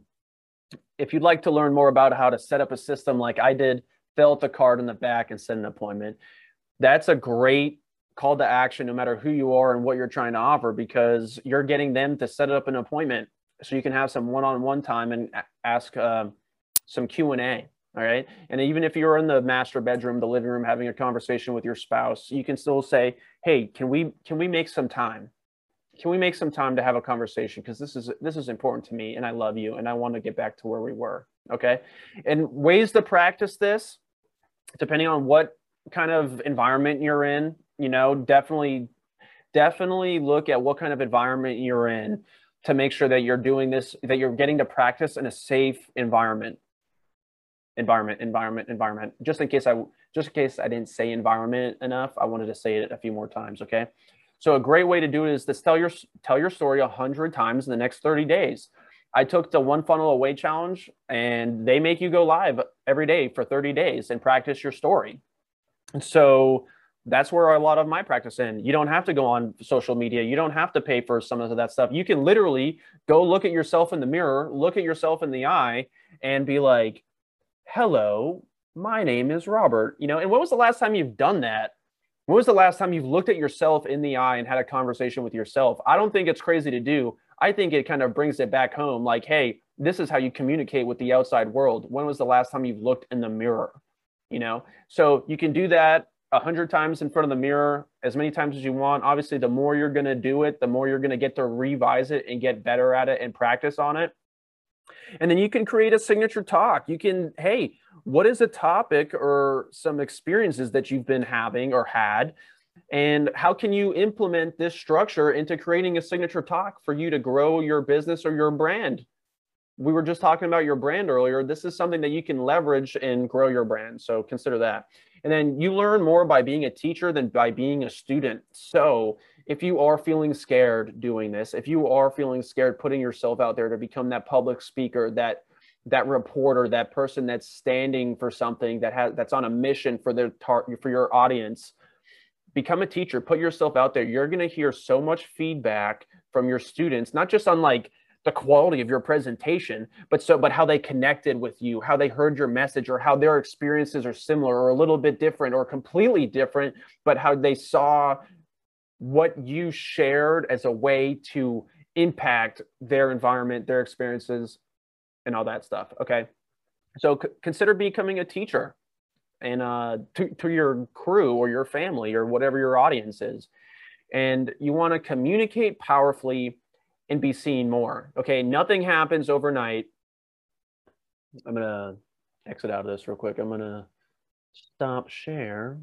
If you'd like to learn more about how to set up a system like I did, fill out the card in the back and set an appointment. That's a great call to action, no matter who you are and what you're trying to offer, because you're getting them to set up an appointment so you can have some one-on-one time and ask uh, some Q and A. All right. And even if you're in the master bedroom, the living room, having a conversation with your spouse, you can still say, hey, can we, can we make some time? Can we make some time to have a conversation? Because this is, this is important to me, and I love you, and I want to get back to where we were. Okay. And ways to practice this, depending on what kind of environment you're in, you know, definitely, definitely look at what kind of environment you're in to make sure that you're doing this, that you're getting to practice in a safe environment. Environment, environment, environment. Just in case I, just in case I didn't say environment enough, I wanted to say it a few more times. Okay. So a great way to do it is to tell your, tell your story a hundred times in the next thirty days. I took the One Funnel Away challenge, and they make you go live every day for thirty days and practice your story. And so that's where a lot of my practice in. You don't have to go on social media. You don't have to pay for some of that stuff. You can literally go look at yourself in the mirror, look at yourself in the eye, and be like, hello, my name is Robert. You know, and when was the last time you've done that? When was the last time you've looked at yourself in the eye and had a conversation with yourself? I don't think it's crazy to do. I think it kind of brings it back home. Like, hey, this is how you communicate with the outside world. When was the last time you've looked in the mirror? You know, so you can do that a hundred times in front of the mirror, as many times as you want. Obviously, the more you're going to do it, the more you're going to get to revise it and get better at it and practice on it. And then you can create a signature talk. You can, hey, what is a topic or some experiences that you've been having or had? And how can you implement this structure into creating a signature talk for you to grow your business or your brand? We were just talking about your brand earlier. This is something that you can leverage and grow your brand. So consider that. And then you learn more by being a teacher than by being a student. So if you are feeling scared doing this, if you are feeling scared putting yourself out there to become that public speaker, that that reporter, that person that's standing for something, that has that's on a mission for their tar- for your audience, become a teacher, put yourself out there. You're going to hear so much feedback from your students, not just on like the quality of your presentation, but so, but how they connected with you, how they heard your message, or how their experiences are similar or a little bit different or completely different, but how they saw what you shared as a way to impact their environment, their experiences, and all that stuff. Okay. So c- consider becoming a teacher and uh, to, to your crew or your family or whatever your audience is. And you want to communicate powerfully and be seen more. Okay. Nothing happens overnight. I'm gonna exit out of this real quick. I'm gonna stop share.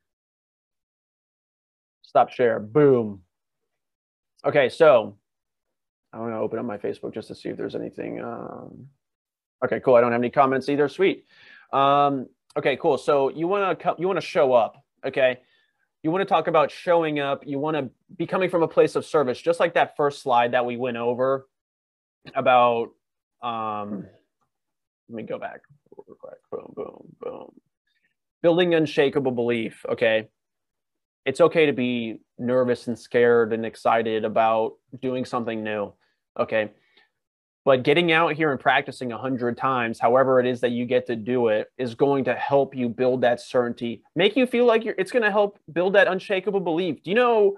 Stop share. Boom. Okay, so I'm gonna open up my Facebook just to see if there's anything. Um, okay, cool. I don't have any comments either. Sweet. Um, okay, cool. So you wanna you wanna show up. Okay, you want to talk about showing up. You want to be coming from a place of service, just like that first slide that we went over about. Um, let me go back. Boom, boom, boom. Building unshakable belief. Okay. It's okay to be nervous and scared and excited about doing something new. Okay. But getting out here and practicing a hundred times, however it is that you get to do it, is going to help you build that certainty, make you feel like you're, it's going to help build that unshakable belief. Do you know,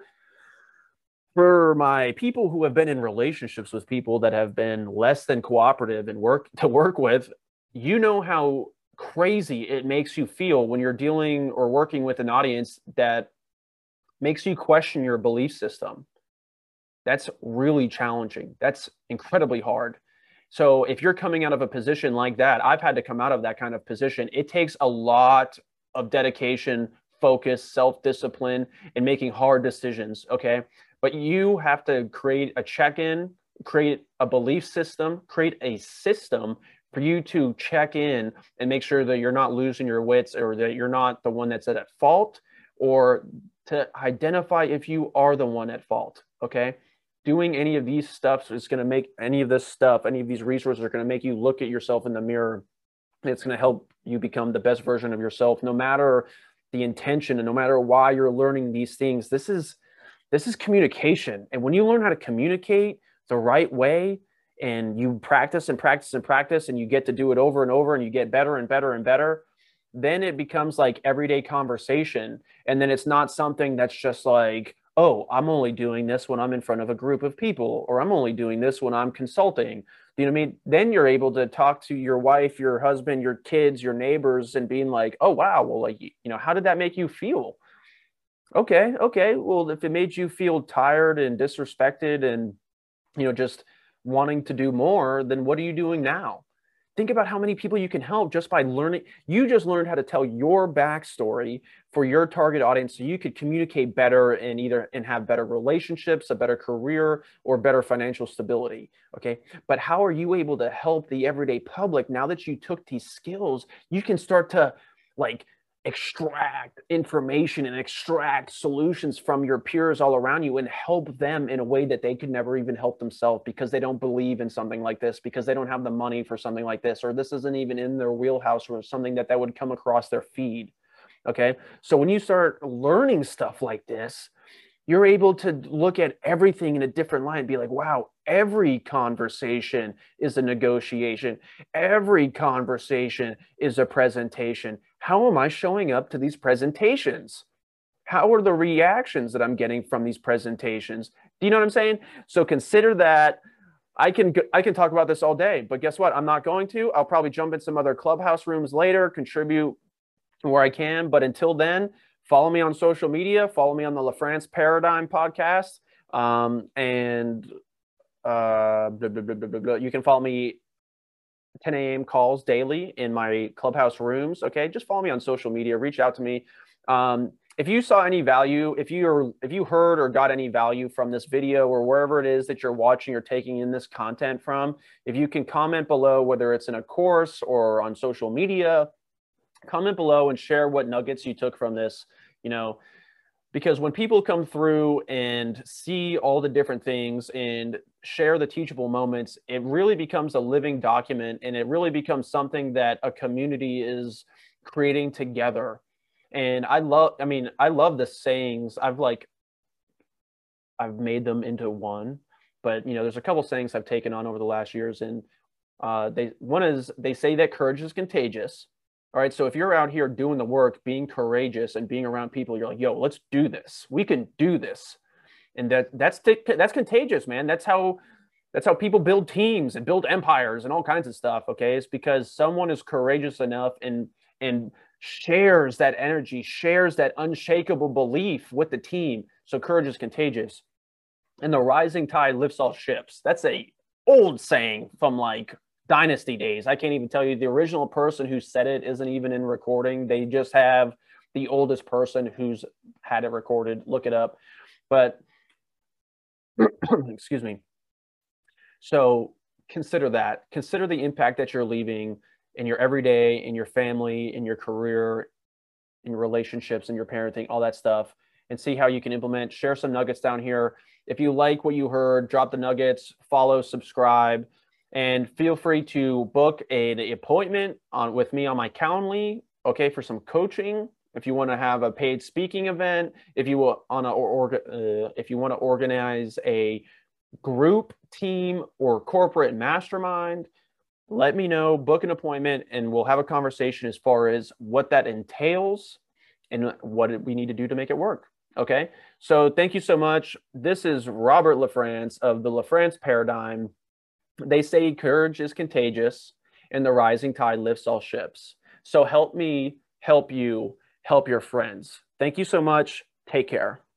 for my people who have been in relationships with people that have been less than cooperative and work to work with, you know how crazy it makes you feel when you're dealing or working with an audience that makes you question your belief system. That's really challenging. That's incredibly hard. So if you're coming out of a position like that, I've had to come out of that kind of position. It takes a lot of dedication, focus, self-discipline, and making hard decisions, okay? But you have to create a check-in, create a belief system, create a system for you to check in and make sure that you're not losing your wits, or that you're not the one that's at fault, or to identify if you are the one at fault, okay? Doing any of these stuff is going to make any of this stuff, any of these resources are going to make you look at yourself in the mirror. It's going to help you become the best version of yourself, no matter the intention and no matter why you're learning these things. This is, this is communication. And when you learn how to communicate the right way, and you practice and practice and practice, and you get to do it over and over, and you get better and better and better, then it becomes like everyday conversation. And then it's not something that's just like, oh, I'm only doing this when I'm in front of a group of people, or I'm only doing this when I'm consulting. You know what I mean? Then you're able to talk to your wife, your husband, your kids, your neighbors, and being like, oh, wow, well, like, you know, how did that make you feel? Okay, okay. Well, if it made you feel tired and disrespected and, you know, just wanting to do more, then what are you doing now? Think about how many people you can help just by learning. You just learned how to tell your backstory for your target audience, so you could communicate better and either and have better relationships, a better career, or better financial stability. Okay. But how are you able to help the everyday public now that you took these skills? You can start to like extract information and extract solutions from your peers all around you and help them in a way that they could never even help themselves, because they don't believe in something like this, because they don't have the money for something like this, or this isn't even in their wheelhouse, or something that that would come across their feed. Okay. So when you start learning stuff like this, you're able to look at everything in a different light and be like, wow, every conversation is a negotiation. Every conversation is a presentation. How am I showing up to these presentations? How are the reactions that I'm getting from these presentations? Do you know what I'm saying? So consider that. I can I can talk about this all day, but guess what? I'm not going to. I'll probably jump in some other Clubhouse rooms later, contribute where I can. But until then, follow me on social media. Follow me on the LaFrance Paradigm podcast. Um, and uh, blah, blah, blah, blah, blah. You can follow me ten a m calls daily in my Clubhouse rooms. Okay, just follow me on social media. Reach out to me. Um, if you saw any value, if you if you heard or got any value from this video, or wherever it is that you're watching or taking in this content from, if you can comment below, whether it's in a course or on social media, comment below and share what nuggets you took from this. You know, because when people come through and see all the different things and share the teachable moments, it really becomes a living document, and it really becomes something that a community is creating together. And I love, I mean, I love the sayings. I've like, I've made them into one, but you know, there's a couple sayings I've taken on over the last years. And uh, they, one is, they say that courage is contagious. All right. So if you're out here doing the work, being courageous and being around people, you're like, yo, let's do this. We can do this. And that that's, that's contagious, man. That's how, that's how people build teams and build empires and all kinds of stuff. Okay. It's because someone is courageous enough and, and shares that energy, shares that unshakable belief with the team. So courage is contagious. And the rising tide lifts all ships. That's a old saying from like dynasty days. I can't even tell you the original person who said it isn't even in recording. They just have the oldest person who's had it recorded. Look it up. But excuse me. So consider that. Consider the impact that you're leaving in your everyday, in your family, in your career, in your relationships, in your parenting, all that stuff, and see how you can implement. Share some nuggets down here. If you like what you heard, drop the nuggets, follow, subscribe, and feel free to book an appointment on with me on my Calendly, okay, for some coaching. If you want to have a paid speaking event, if you want to or, uh, if you want to organize a group, team, or corporate mastermind, let me know, book an appointment, and we'll have a conversation as far as what that entails and what we need to do to make it work. Okay. So thank you so much. This is Robert LaFrance of the LaFrance Paradigm. They say courage is contagious and the rising tide lifts all ships. So help me help you help your friends. Thank you so much. Take care.